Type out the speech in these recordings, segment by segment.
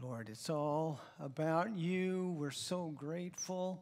Lord, it's all about you. We're so grateful.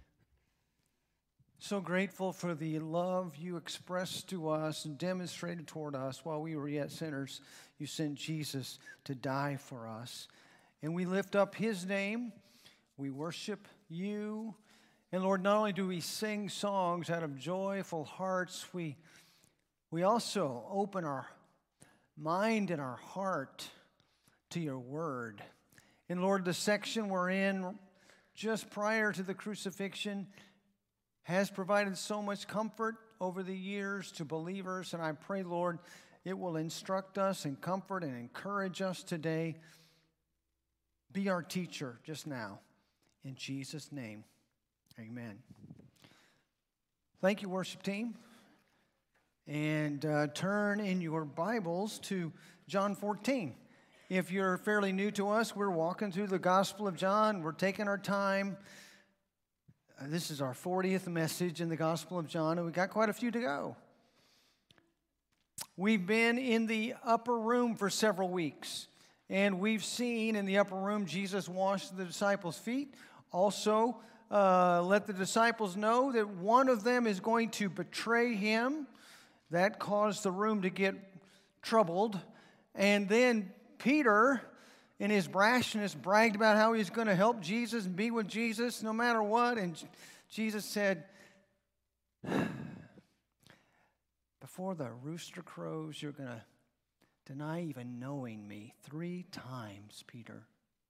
So grateful for the love you expressed to us and demonstrated toward us while we were yet sinners. You sent Jesus to die for us. And we lift up his name. We worship you. And Lord, not only do we sing songs out of joyful hearts, we also open our mind and our heart to your word. And Lord, the section we're in just prior to the crucifixion has provided so much comfort over the years to believers. And I pray, Lord, it will instruct us and comfort and encourage us today. Be our teacher just now. In Jesus' name, amen. Thank you, worship team. And turn in your Bibles to John 14. If you're fairly new to us, we're walking through the Gospel of John. We're taking our time. This is our 40th message in the Gospel of John, and we got quite a few to go. We've been in the upper room for several weeks, and we've seen in the upper room Jesus wash the disciples' feet. Also, let the disciples know that one of them is going to betray him. That caused the room to get troubled. And then Peter, in his brashness, bragged about how he's going to help Jesus and be with Jesus no matter what. And Jesus said, before the rooster crows, you're going to deny even knowing me 3 times, Peter.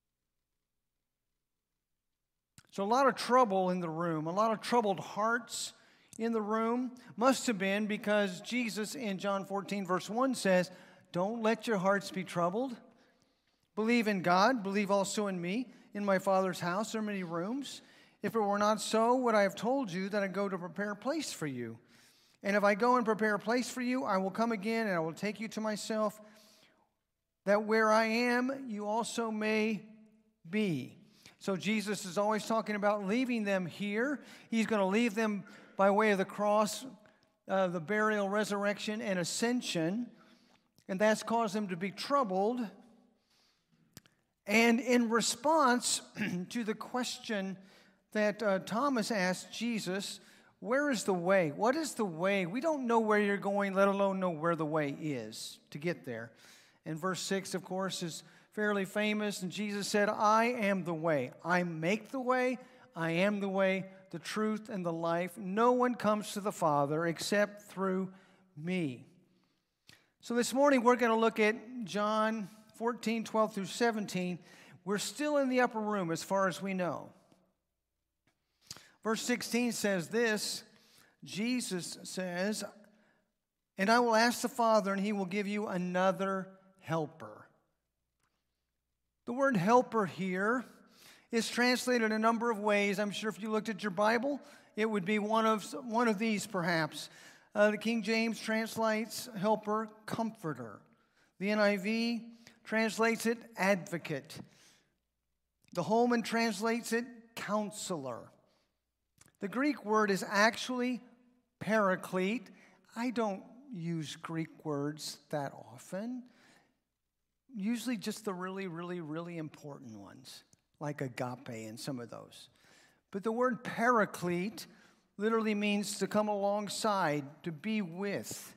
So a lot of trouble in the room, a lot of troubled hearts in the room. Must have been because Jesus in John 14 verse 1 says, don't let your hearts be troubled. Believe in God, believe also in me. In my Father's house there are many rooms. If it were not so, would I have told you that I go to prepare a place for you? And if I go and prepare a place for you, I will come again and I will take you to myself, that where I am, you also may be. So Jesus is always talking about leaving them here. He's going to leave them by way of the cross, the burial, resurrection, and ascension. And that's caused them to be troubled. And in response to the question that Thomas asked Jesus, where is the way? What is the way? We don't know where you're going, let alone know where the way is to get there. And verse 6, of course, is fairly famous. And Jesus said, I am the way. I make the way. I am the way, the truth, and the life. No one comes to the Father except through me. So this morning we're going to look at John 14, 12 through 17. We're still in the upper room as far as we know. Verse 16 says this, Jesus says, and I will ask the Father, and he will give you another helper. The word helper here is translated a number of ways. I'm sure if you looked at your Bible, it would be one of these perhaps. The King James translates helper, comforter. The NIV translates it advocate. The Holman translates it counselor. The Greek word is actually paraclete. I don't use Greek words that often. Usually just the really, really, really important ones, like agape and some of those. But the word paraclete literally means to come alongside, to be with.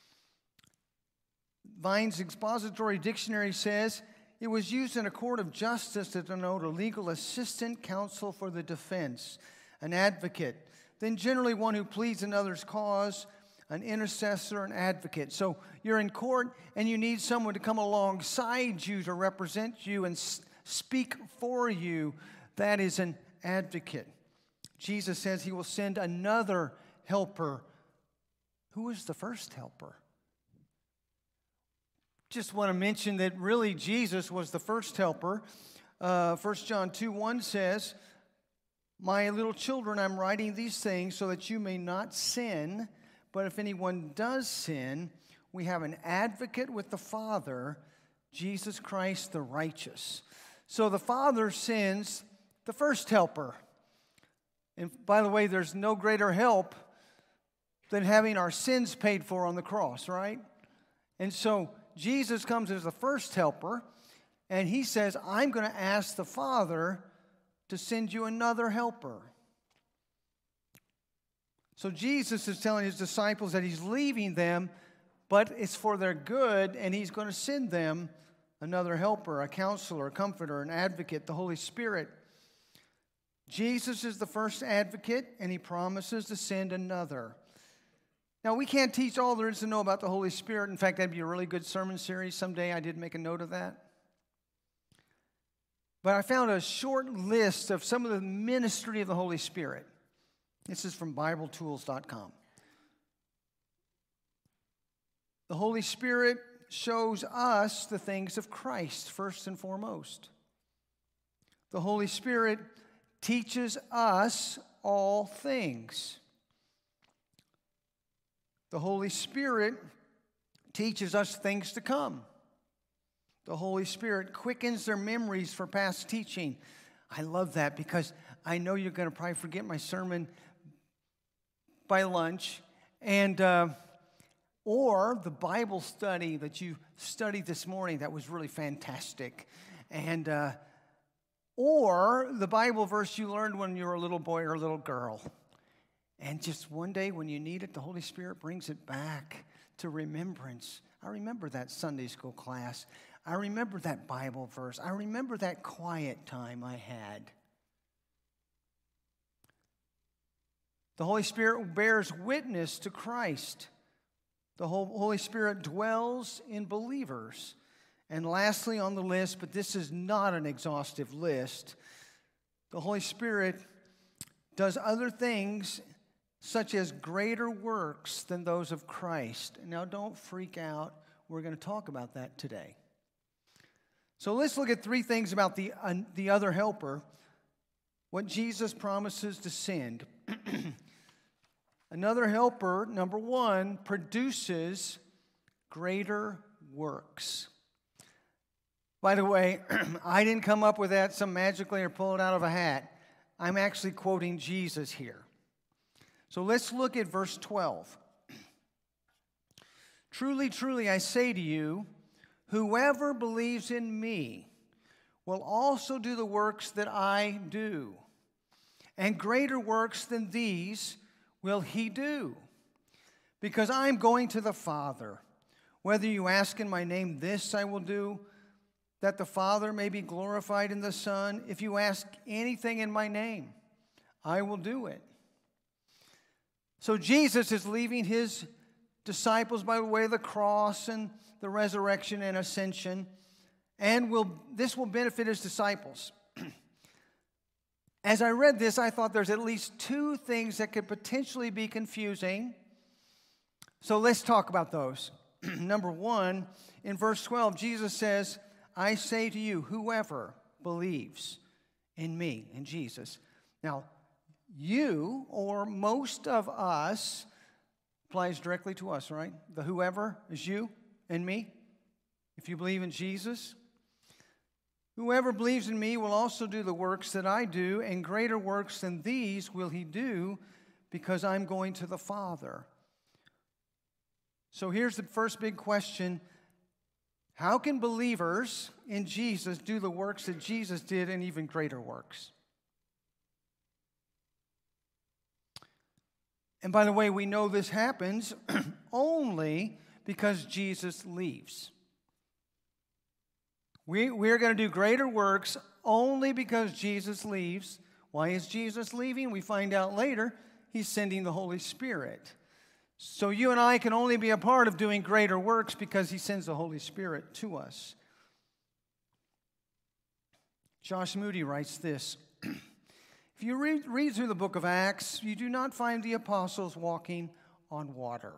Vine's Expository Dictionary says it was used in a court of justice to denote a legal assistant, counsel for the defense, an advocate, then generally one who pleads another's cause, an intercessor, an advocate. So you're in court and you need someone to come alongside you to represent you and speak for you. That is an advocate. Jesus says he will send another helper. Who is the first helper? Just want to mention that really Jesus was the first helper. 1 John 2:1 says, my little children, I'm writing these things so that you may not sin. But if anyone does sin, we have an advocate with the Father, Jesus Christ the righteous. So the Father sends the first helper. And by the way, there's no greater help than having our sins paid for on the cross, right? And so Jesus comes as the first helper. And he says, I'm going to ask the Father to send you another helper. So Jesus is telling his disciples that he's leaving them, but it's for their good, and he's going to send them another helper, a counselor, a comforter, an advocate, the Holy Spirit. Jesus is the first advocate, and he promises to send another. Now, we can't teach all there is to know about the Holy Spirit. In fact, that'd be a really good sermon series someday. I did make a note of that. But I found a short list of some of the ministry of the Holy Spirit. This is from BibleTools.com. The Holy Spirit shows us the things of Christ, first and foremost. The Holy Spirit teaches us all things. The Holy Spirit teaches us things to come. The Holy Spirit quickens their memories for past teaching. I love that because I know you're going to probably forget my sermon by lunch, and or the Bible study that you studied this morning that was really fantastic, and or the Bible verse you learned when you were a little boy or a little girl. And just one day when you need it, the Holy Spirit brings it back to remembrance. I remember that Sunday school class. I remember that Bible verse. I remember that quiet time I had. The Holy Spirit bears witness to Christ. The Holy Spirit dwells in believers. And lastly on the list, but this is not an exhaustive list, the Holy Spirit does other things such as greater works than those of Christ. Now don't freak out. We're going to talk about that today. So let's look at three things about the other helper, what Jesus promises to send. Another helper, number one, produces greater works. By the way, I didn't come up with that some magically or pull it out of a hat. I'm actually quoting Jesus here. So let's look at verse 12. Truly, truly, I say to you, whoever believes in me will also do the works that I do, and greater works than these will he do, because I'm going to the Father. Whether you ask in my name, this I will do, that the Father may be glorified in the Son. If you ask anything in my name, I will do it. So Jesus is leaving his disciples by the way of the cross and the resurrection and ascension, and this will benefit his disciples. As I read this, I thought there's at least two things that could potentially be confusing. So let's talk about those. Number one, in verse 12, Jesus says, I say to you, whoever believes in me, in Jesus. Now, you, or most of us, applies directly to us, right? The whoever is you and me. If you believe in Jesus, whoever believes in me will also do the works that I do, and greater works than these will he do, because I'm going to the Father. So here's the first big question. How can believers in Jesus do the works that Jesus did and even greater works? And by the way, we know this happens only because Jesus leaves. We're going to do greater works only because Jesus leaves. Why is Jesus leaving? We find out later. He's sending the Holy Spirit. So you and I can only be a part of doing greater works because he sends the Holy Spirit to us. Josh Moody writes this. If you read through the book of Acts, you do not find the apostles walking on water.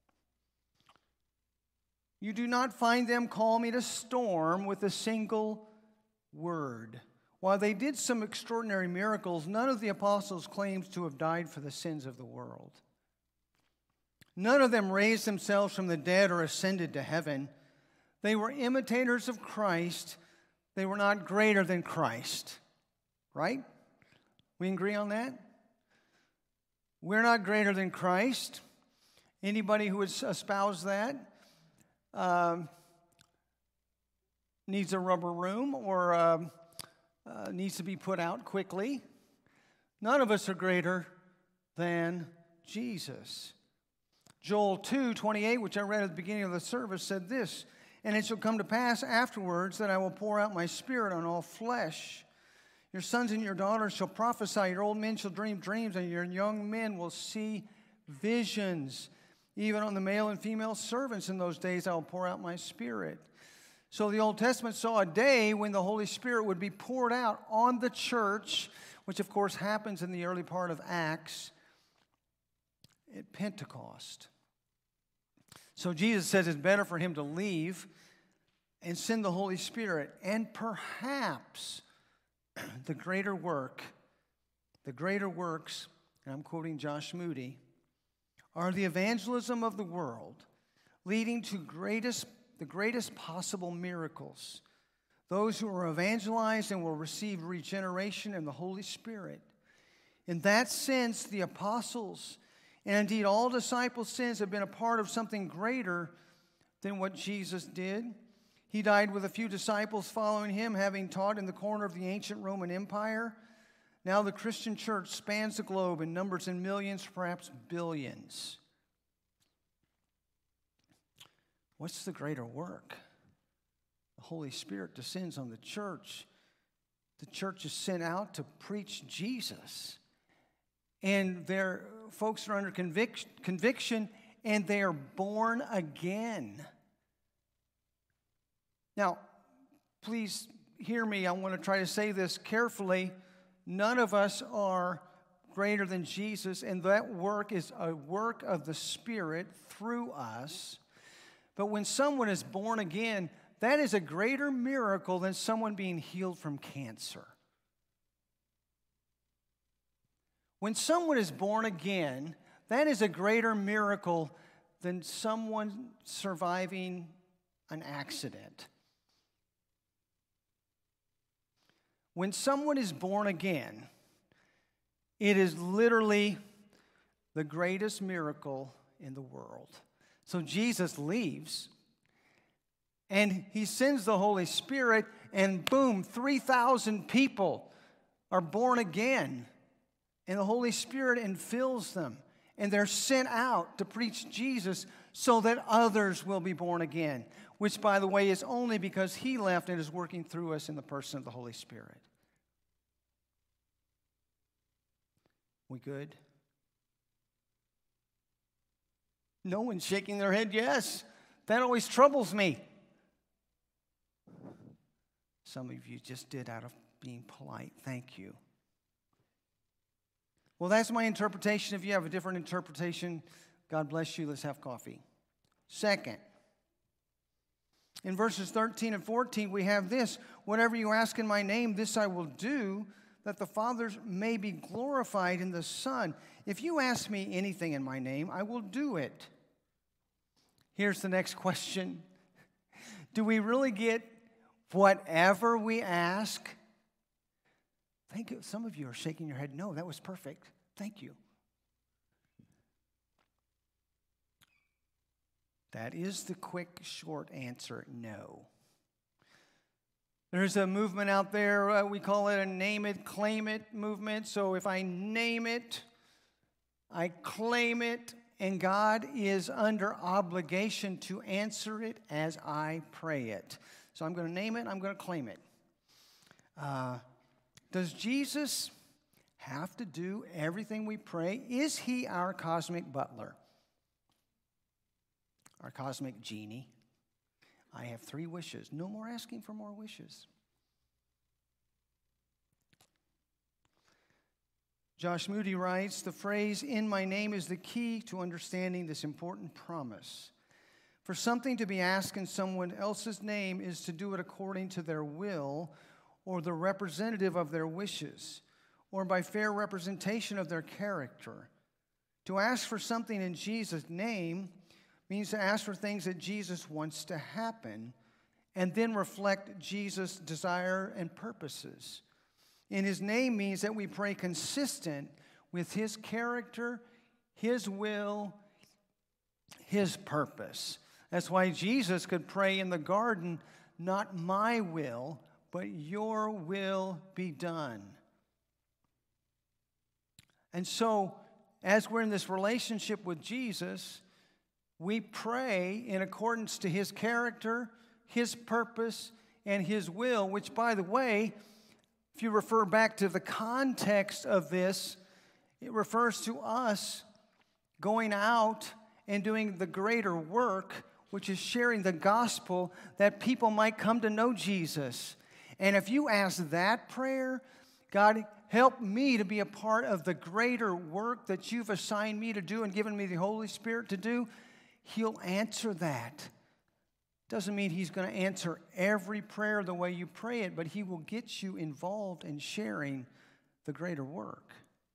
You do not find them calming a storm with a single word. While they did some extraordinary miracles, none of the apostles claims to have died for the sins of the world. None of them raised themselves from the dead or ascended to heaven. They were imitators of Christ. They were not greater than Christ. Right? We agree on that? We're not greater than Christ. Anybody who would espouse that? needs a rubber room or needs to be put out quickly. None of us are greater than Jesus. Joel 2:28, which I read at the beginning of the service, said this, "And it shall come to pass afterwards that I will pour out my spirit on all flesh. Your sons and your daughters shall prophesy, your old men shall dream dreams, and your young men will see visions. Even on the male and female servants in those days I will pour out my spirit." So the Old Testament saw a day when the Holy Spirit would be poured out on the church, which of course happens in the early part of Acts at Pentecost. So Jesus says it's better for him to leave and send the Holy Spirit. And perhaps the greater works, and I'm quoting Josh Moody, are the evangelism of the world, leading to the greatest possible miracles. Those who are evangelized and will receive regeneration in the Holy Spirit. In that sense, the apostles and indeed all disciples since have been a part of something greater than what Jesus did. He died with a few disciples following him, having taught in the corner of the ancient Roman Empire. Now the Christian church spans the globe and numbers in millions, perhaps billions. What's the greater work? The Holy Spirit descends on the church. The church is sent out to preach Jesus. And their folks are under conviction, and they are born again. Now, please hear me. I want to try to say this carefully. None of us are greater than Jesus, and that work is a work of the Spirit through us. But when someone is born again, that is a greater miracle than someone being healed from cancer. When someone is born again, that is a greater miracle than someone surviving an accident. When someone is born again, it is literally the greatest miracle in the world. So Jesus leaves, and he sends the Holy Spirit, and boom, 3,000 people are born again. And the Holy Spirit infills them. And they're sent out to preach Jesus so that others will be born again. Which, by the way, is only because he left and is working through us in the person of the Holy Spirit. We good? No one's shaking their head yes. That always troubles me. Some of you just did out of being polite. Thank you. Well, that's my interpretation. If you have a different interpretation, God bless you. Let's have coffee. Second, in verses 13 and 14, we have this: "Whatever you ask in my name, this I will do, that the Father may be glorified in the Son. If you ask me anything in my name, I will do it." Here's the next question. Do we really get whatever we ask? Thank you. Some of you are shaking your head. No, that was perfect. Thank you. That is the quick, short answer, no. There's a movement out there, we call it a name it, claim it movement. So if I name it, I claim it, and God is under obligation to answer it as I pray it. So I'm going to name it, I'm going to claim it. Does Jesus have to do everything we pray? Is he our cosmic butler? Our cosmic genie? I have 3 wishes. No more asking for more wishes. Josh Moody writes, "The phrase, 'in my name,' is the key to understanding this important promise. For something to be asked in someone else's name is to do it according to their will, or the representative of their wishes, or by fair representation of their character. To ask for something in Jesus' name means to ask for things that Jesus wants to happen, and then reflect Jesus' desire and purposes. In his name means that we pray consistent with his character, his will, his purpose. That's why Jesus could pray in the garden, not my will, but your will be done. And so, as we're in this relationship with Jesus, we pray in accordance to his character, his purpose, and his will, which, by the way, if you refer back to the context of this, it refers to us going out and doing the greater work, which is sharing the gospel that people might come to know Jesus. And if you ask that prayer, God, help me to be a part of the greater work that you've assigned me to do and given me the Holy Spirit to do, he'll answer that. Doesn't mean he's going to answer every prayer the way you pray it, but he will get you involved in sharing the greater work.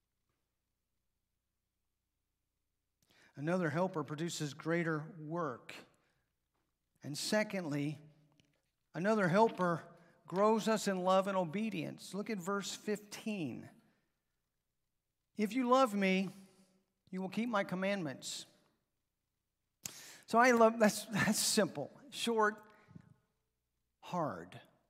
Another helper produces greater work. And secondly, another helper grows us in love and obedience. Look at verse 15. If you love me, you will keep my commandments. So I love, that's simple, short, hard.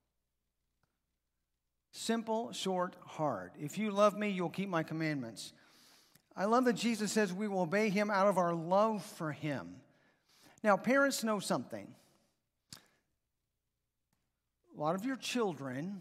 Simple, short, hard. If you love me, you'll keep my commandments. I love that Jesus says we will obey him out of our love for him. Now, parents know something. A lot of your children,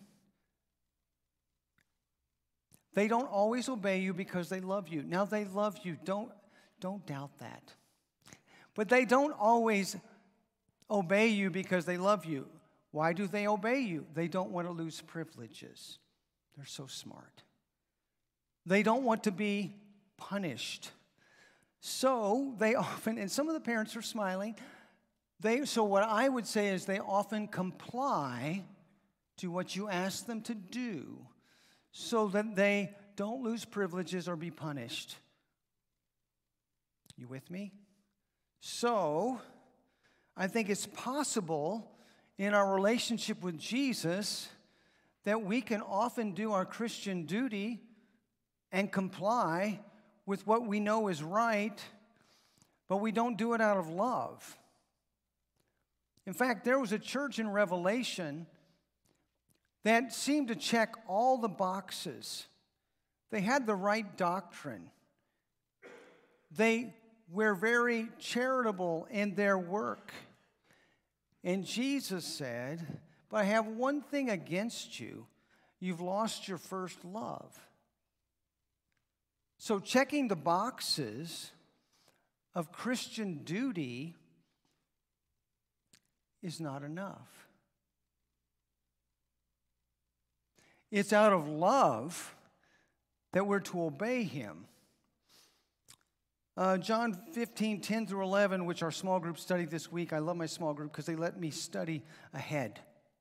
they don't always obey you because they love you. Now, they love you. Don't doubt that. But they don't always obey you because they love you. Why do they obey you? They don't want to lose privileges. They're so smart. They don't want to be punished. So they often, and some of the parents are smiling, so what I would say is they often comply to what you ask them to do so that they don't lose privileges or be punished. You with me? So, I think it's possible in our relationship with Jesus that we can often do our Christian duty and comply with what we know is right, but we don't do it out of love. In fact, there was a church in Revelation that seemed to check all the boxes. They had the right doctrine. They were very charitable in their work. And Jesus said, but I have one thing against you. You've lost your first love. So checking the boxes of Christian duty is not enough. It's out of love that we're to obey him. John 15, 10 through 11, which our small group studied this week. I love my small group because they let me study ahead.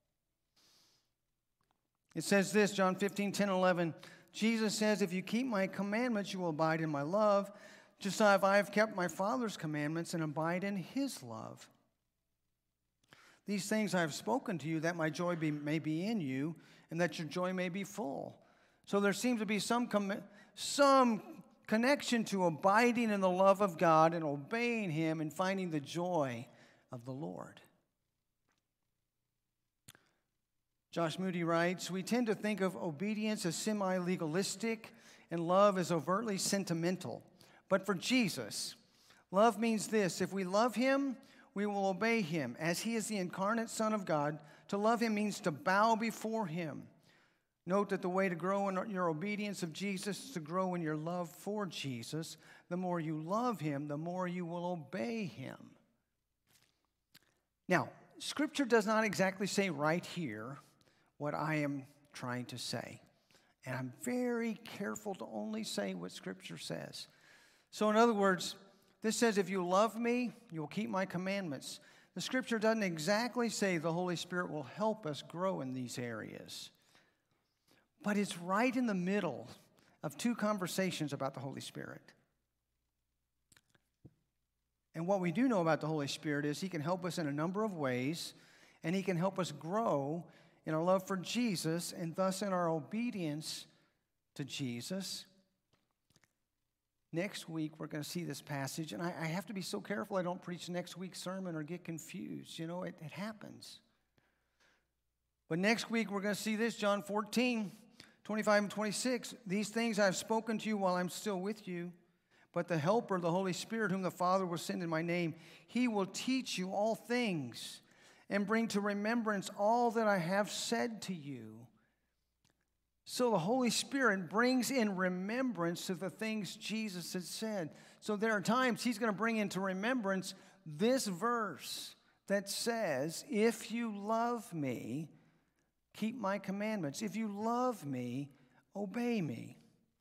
It says this, John 15, 10, 11. Jesus says, if you keep my commandments, you will abide in my love, just as I have kept my Father's commandments and abide in his love. These things I have spoken to you, that my joy may be in you, and that your joy may be full. So there seems to be some connection to abiding in the love of God and obeying him and finding the joy of the Lord. Josh Moody writes, we tend to think of obedience as semi-legalistic and love as overtly sentimental. But for Jesus, love means this: if we love him, we will obey him. As he is the incarnate Son of God, to love him means to bow before him. Note that the way to grow in your obedience of Jesus is to grow in your love for Jesus. The more you love him, the more you will obey him. Now, Scripture does not exactly say right here what I am trying to say. And I'm very careful to only say what Scripture says. So in other words, this says, if you love me, you will keep my commandments. The Scripture doesn't exactly say the Holy Spirit will help us grow in these areas. But it's right in the middle of two conversations about the Holy Spirit. And what we do know about the Holy Spirit is he can help us in a number of ways, and he can help us grow in our love for Jesus and thus in our obedience to Jesus. Next week, we're going to see this passage, and I have to be so careful I don't preach next week's sermon or get confused. You know, it happens. But next week we're going to see this, John 14, 25 and 26. These things I have spoken to you while I'm still with you. But the Helper, the Holy Spirit, whom the Father will send in my name, he will teach you all things and bring to remembrance all that I have said to you. So the Holy Spirit brings in remembrance to the things Jesus had said. So there are times he's going to bring into remembrance this verse that says, if you love me, keep my commandments. If you love me, obey me.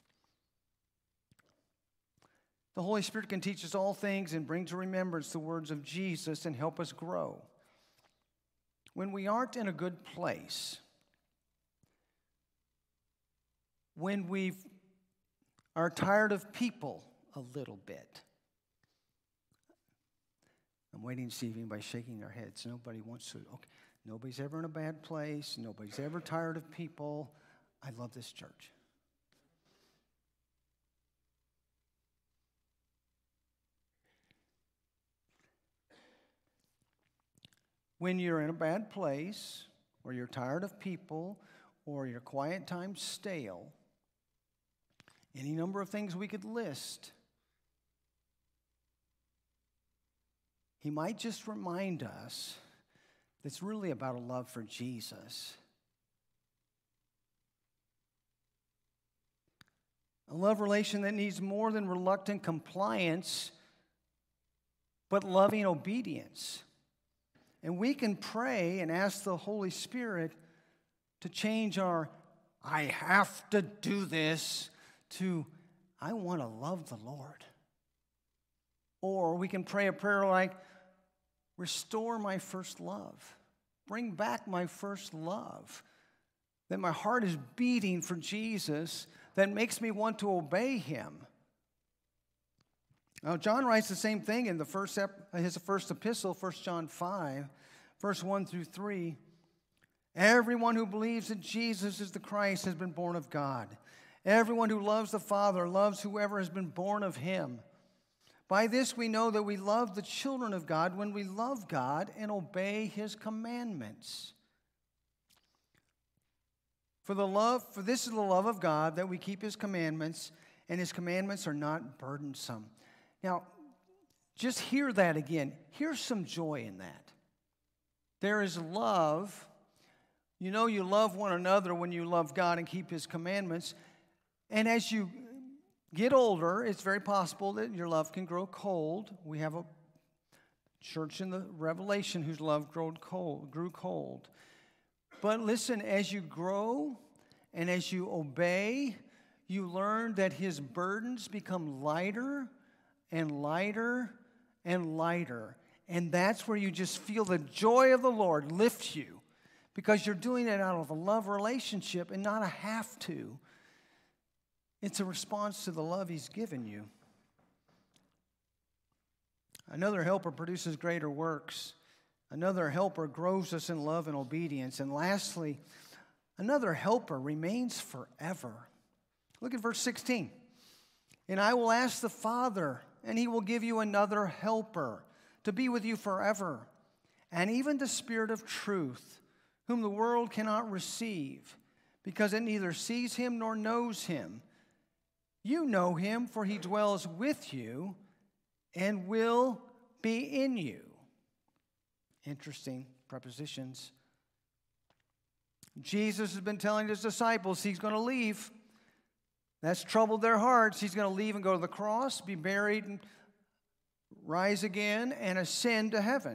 The Holy Spirit can teach us all things and bring to remembrance the words of Jesus and help us grow. When we aren't in a good place, when we are tired of people a little bit. I'm waiting to see if anybody's shaking their heads. Nobody wants to. Okay. Nobody's ever in a bad place. Nobody's ever tired of people. I love this church. When you're in a bad place, or you're tired of people, or your quiet time's stale, any number of things we could list, he might just remind us that it's really about a love for Jesus. A love relation that needs more than reluctant compliance, but loving obedience. And we can pray and ask the Holy Spirit to change our, I have to do this, to, I want to love the Lord. Or we can pray a prayer like, restore my first love. Bring back my first love. That my heart is beating for Jesus, that makes me want to obey him. Now, John writes the same thing in his first epistle, 1 John 5, verse 1 through 3. Everyone who believes that Jesus is the Christ has been born of God. Everyone who loves the Father loves whoever has been born of him. By this we know that we love the children of God when we love God and obey his commandments. For this is the love of God, that we keep his commandments, and his commandments are not burdensome. Now, just hear that again. Here's some joy in that. There is love. You know you love one another when you love God and keep his commandments. And as you get older, it's very possible that your love can grow cold. We have a church in the Revelation whose love grew cold. But listen, as you grow and as you obey, you learn that his burdens become lighter and lighter and lighter. And that's where you just feel the joy of the Lord lift you, because you're doing it out of a love relationship and not a have to. It's a response to the love he's given you. Another helper produces greater works. Another helper grows us in love and obedience. And lastly, another helper remains forever. Look at verse 16. And I will ask the Father, and he will give you another helper to be with you forever, and even the Spirit of truth, whom the world cannot receive, because it neither sees him nor knows him. You know him, for he dwells with you and will be in you. Interesting prepositions. Jesus has been telling his disciples he's going to leave. That's troubled their hearts. He's going to leave and go to the cross, be buried, and rise again, and ascend to heaven.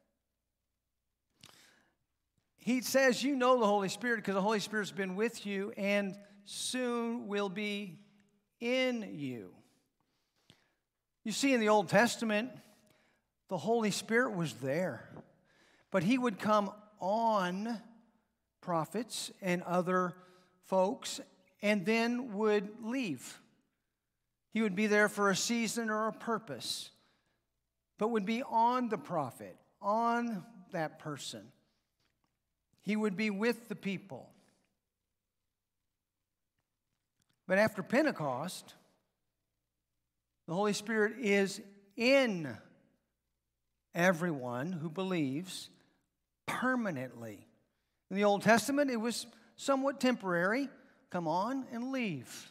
He says, you know the Holy Spirit because the Holy Spirit's been with you and soon will be in you. You see, in the Old Testament, the Holy Spirit was there, but he would come on prophets and other folks and then would leave. He would be there for a season or a purpose, but would be on the prophet, on that person. He would be with the people. But after Pentecost, the Holy Spirit is in everyone who believes permanently. In the Old Testament, it was somewhat temporary. Come on and leave.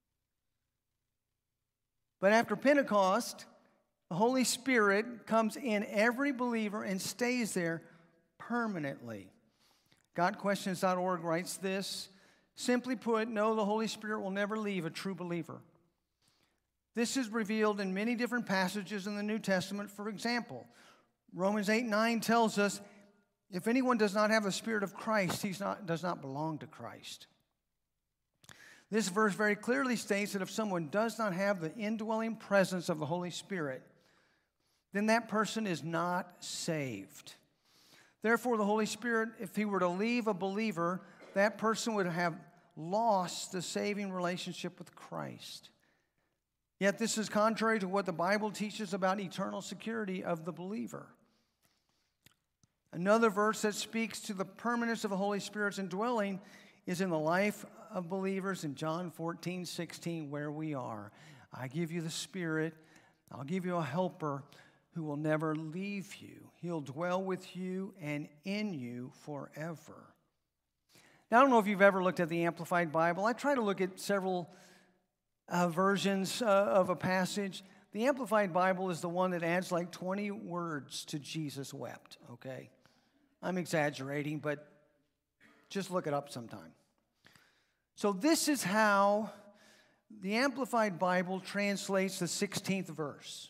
But after Pentecost, the Holy Spirit comes in every believer and stays there permanently. GodQuestions.org writes this. Simply put, no, the Holy Spirit will never leave a true believer. This is revealed in many different passages in the New Testament. For example, Romans 8:9 tells us, if anyone does not have the Spirit of Christ, he does not belong to Christ. This verse very clearly states that if someone does not have the indwelling presence of the Holy Spirit, then that person is not saved. Therefore, the Holy Spirit, if he were to leave a believer, that person would have lost the saving relationship with Christ. Yet this is contrary to what the Bible teaches about eternal security of the believer. Another verse that speaks to the permanence of the Holy Spirit's indwelling is in the life of believers in John 14:16, where we are. I give you the Spirit, I'll give you a helper who will never leave you. He'll dwell with you and in you forever. Now, I don't know if you've ever looked at the Amplified Bible. I try to look at several versions of a passage. The Amplified Bible is the one that adds like 20 words to Jesus wept, okay? I'm exaggerating, but just look it up sometime. So this is how the Amplified Bible translates the 16th verse.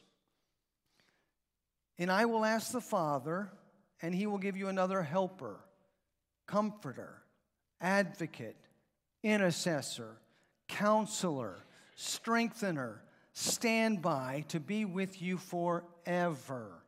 And I will ask the Father, and he will give you another helper, comforter, advocate, intercessor, counselor, strengthener, standby to be with you forever.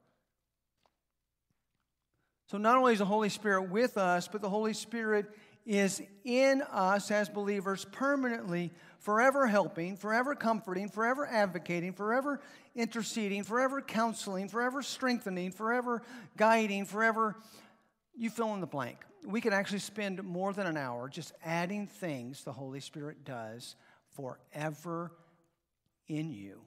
So not only is the Holy Spirit with us, but the Holy Spirit is in us as believers permanently, forever helping, forever comforting, forever advocating, forever interceding, forever counseling, forever strengthening, forever guiding, forever, you fill in the blank. We could actually spend more than an hour just adding things the Holy Spirit does forever in you.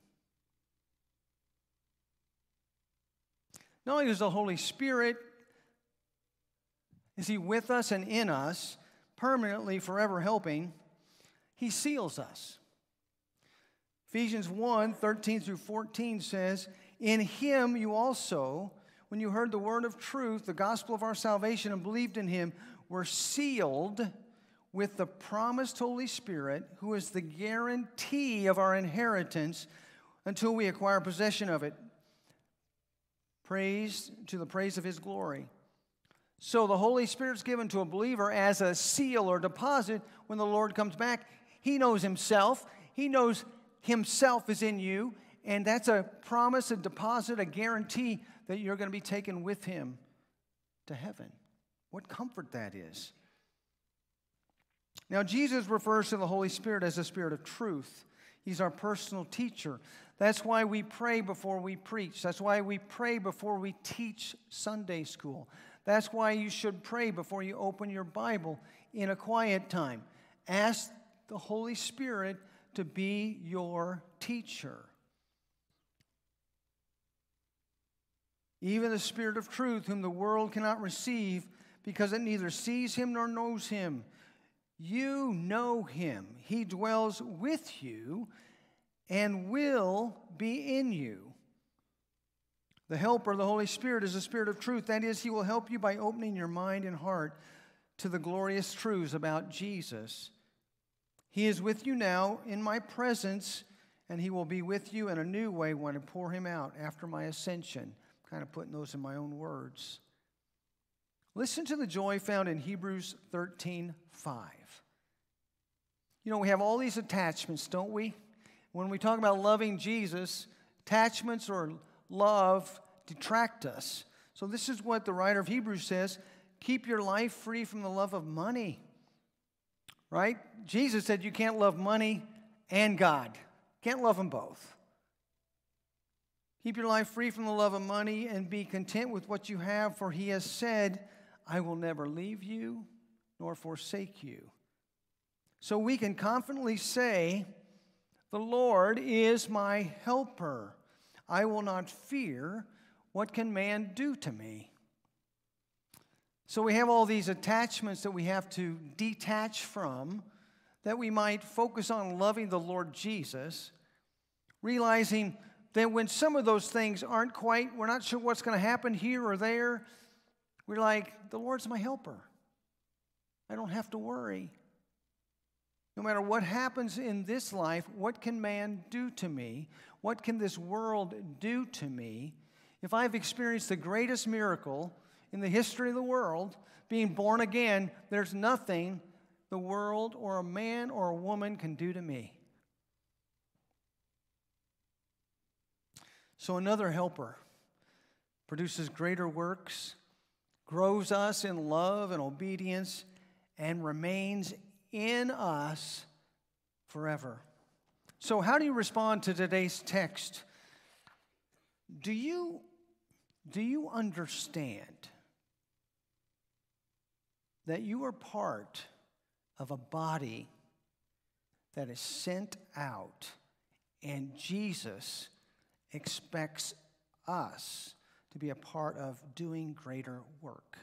Not only is the Holy Spirit, is he with us and in us, permanently, forever helping, he seals us. Ephesians 1:13-14 says, in him you also, when you heard the word of truth, the gospel of our salvation, and believed in him, were sealed with the promised Holy Spirit, who is the guarantee of our inheritance until we acquire possession of it. Praise to the praise of his glory. So the Holy Spirit's given to a believer as a seal or deposit when the Lord comes back. He knows himself. He knows himself is in you. And that's a promise, a deposit, a guarantee that you're going to be taken with him to heaven. What comfort that is. Now, Jesus refers to the Holy Spirit as the Spirit of truth. He's our personal teacher. That's why we pray before we preach. That's why we pray before we teach Sunday school. That's why you should pray before you open your Bible in a quiet time. Ask the Holy Spirit to be your teacher. Even the Spirit of truth, whom the world cannot receive, because it neither sees him nor knows him. You know him. He dwells with you and will be in you. The helper, the Holy Spirit, is the Spirit of truth. That is, he will help you by opening your mind and heart to the glorious truths about Jesus. He is with you now in my presence, and he will be with you in a new way when I pour him out after my ascension. Kind of putting those in my own words. Listen to the joy found in Hebrews 13:5. You know, we have all these attachments, don't we? When we talk about loving Jesus, attachments or love detract us. So this is what the writer of Hebrews says: keep your life free from the love of money. Right? Jesus said you can't love money and God. Can't love them both. Keep your life free from the love of money and be content with what you have, for he has said, I will never leave you nor forsake you. So we can confidently say, the Lord is my helper. I will not fear. What can man do to me? So we have all these attachments that we have to detach from, that we might focus on loving the Lord Jesus, realizing that when some of those things aren't quite, we're not sure what's going to happen here or there, we're like, the Lord's my helper. I don't have to worry. No matter what happens in this life, what can man do to me? What can this world do to me? If I've experienced the greatest miracle in the history of the world, being born again, there's nothing the world or a man or a woman can do to me. So another helper produces greater works, grows us in love and obedience, and remains in us forever. So how do you respond to today's text? Do you understand that you are part of a body that is sent out, and Jesus expects us to be a part of doing greater work?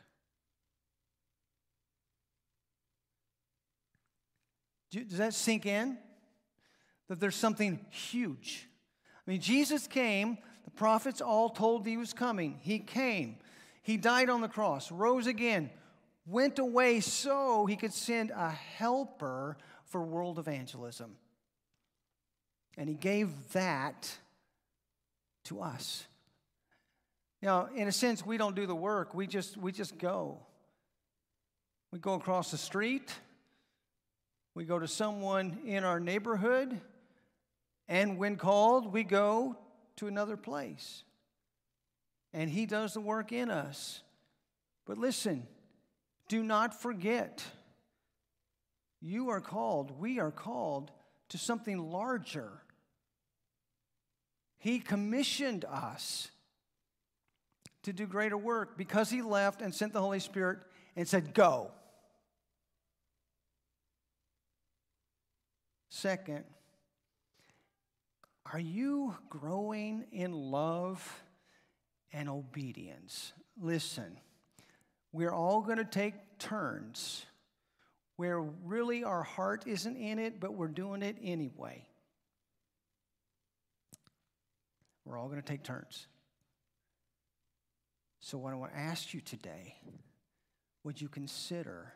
Does that sink in? That there's something huge. I mean, Jesus came. The prophets all told he was coming. He came. He died on the cross, rose again, went away so he could send a helper for world evangelism. And he gave that to us. Now, in a sense, we don't do the work. We just go. We go across the street. We go to someone in our neighborhood. And when called, we go to another place. And he does the work in us. But listen, do not forget, you are called, we are called to something larger. He commissioned us to do greater work because he left and sent the Holy Spirit and said, go. Second, are you growing in love and obedience? Listen, we're all going to take turns where really our heart isn't in it, but we're doing it anyway. We're all going to take turns. So what I want to ask you today, would you consider,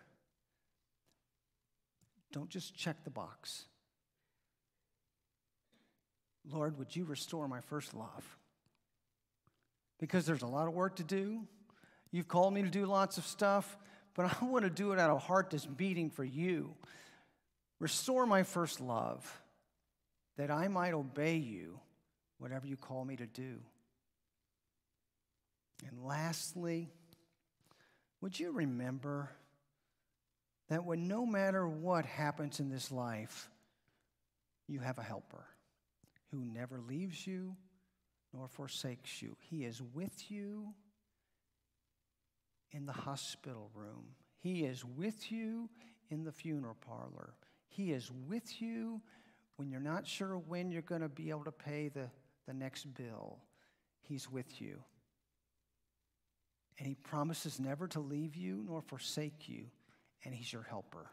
don't just check the box. Lord, would you restore my first love? Because there's a lot of work to do. You've called me to do lots of stuff, but I want to do it out of a heart that's beating for you. Restore my first love, that I might obey you, whatever you call me to do. And lastly, would you remember that when no matter what happens in this life, you have a helper who never leaves you nor forsakes you. He is with you in the hospital room. He is with you in the funeral parlor. He is with you when you're not sure when you're going to be able to pay the next bill. He's with you. And he promises never to leave you nor forsake you. And he's your helper.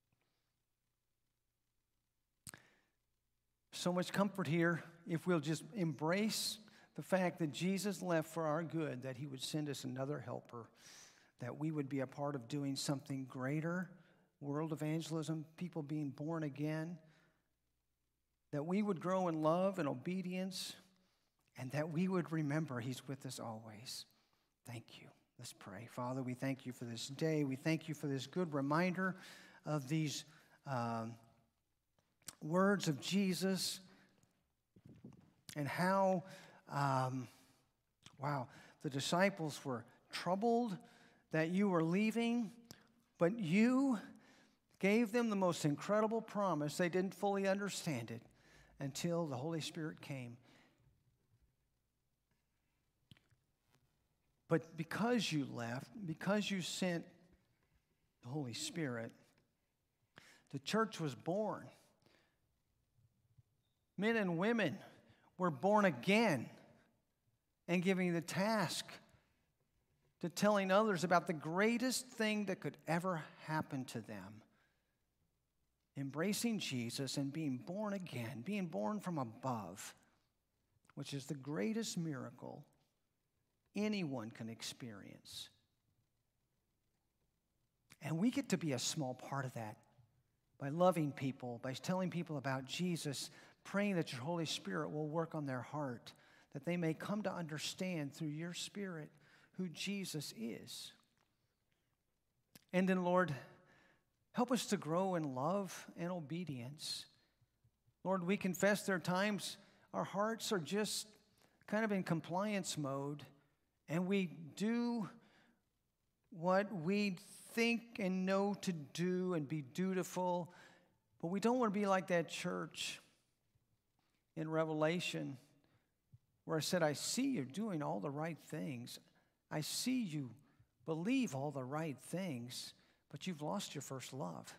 So much comfort here if we'll just embrace the fact that Jesus left for our good, that he would send us another helper, that we would be a part of doing something greater, world evangelism, people being born again, that we would grow in love and obedience, and that we would remember he's with us always. Thank you. Let's pray. Father, we thank you for this day. We thank you for this good reminder of these words of Jesus and how, the disciples were troubled that you were leaving, but you gave them the most incredible promise. They didn't fully understand it until the Holy Spirit came. But because you left, because you sent the Holy Spirit, the church was born. Men and women were born again and given the task to telling others about the greatest thing that could ever happen to them. Embracing Jesus and being born again, being born from above, which is the greatest miracle anyone can experience. And we get to be a small part of that by loving people, by telling people about Jesus, praying that your Holy Spirit will work on their heart, that they may come to understand through your Spirit who Jesus is. And then, Lord, help us to grow in love and obedience. Lord, we confess there are times our hearts are just kind of in compliance mode, and we do what we think and know to do and be dutiful, but we don't want to be like that church in Revelation where I said, I see you doing all the right things. I see you believe all the right things, but you've lost your first love.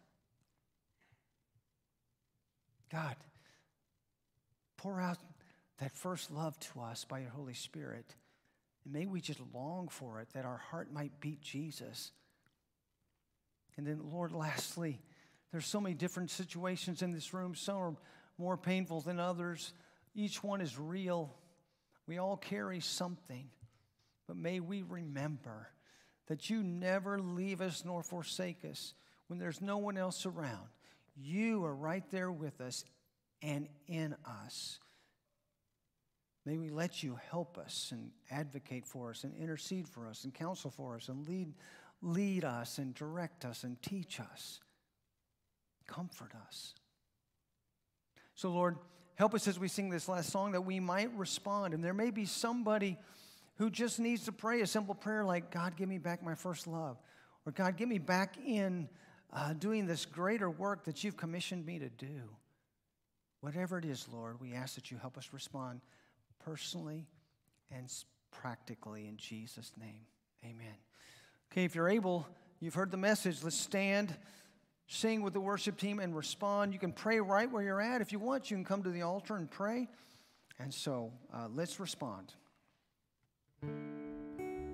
God, pour out that first love to us by your Holy Spirit. And may we just long for it, that our heart might beat Jesus. And then, Lord, lastly, there's so many different situations in this room. Some are more painful than others. Each one is real. We all carry something. But may we remember that you never leave us nor forsake us when there's no one else around. You are right there with us and in us. May we let you help us and advocate for us and intercede for us and counsel for us and lead us and direct us and teach us. Comfort us. So, Lord, help us as we sing this last song that we might respond. And there may be somebody who just needs to pray a simple prayer like, God, give me back my first love. Or, God, get me back in doing this greater work that you've commissioned me to do. Whatever it is, Lord, we ask that you help us respond personally and practically in Jesus' name. Amen. Okay, if you're able, you've heard the message. Let's stand, sing with the worship team, and respond. You can pray right where you're at. If you want, you can come to the altar and pray. And so let's respond.